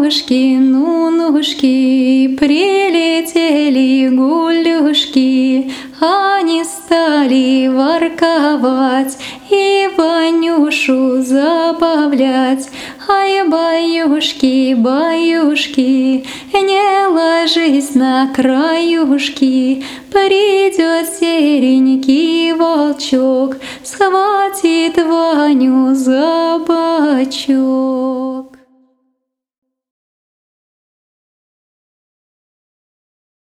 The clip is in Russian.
Нунушки, нунушки, прилетели гулюшки, они стали ворковать и Ванюшу забавлять. Ай, баюшки, баюшки, не ложись на краюшки, придет серенький волчок, схватит Ваню за бочок.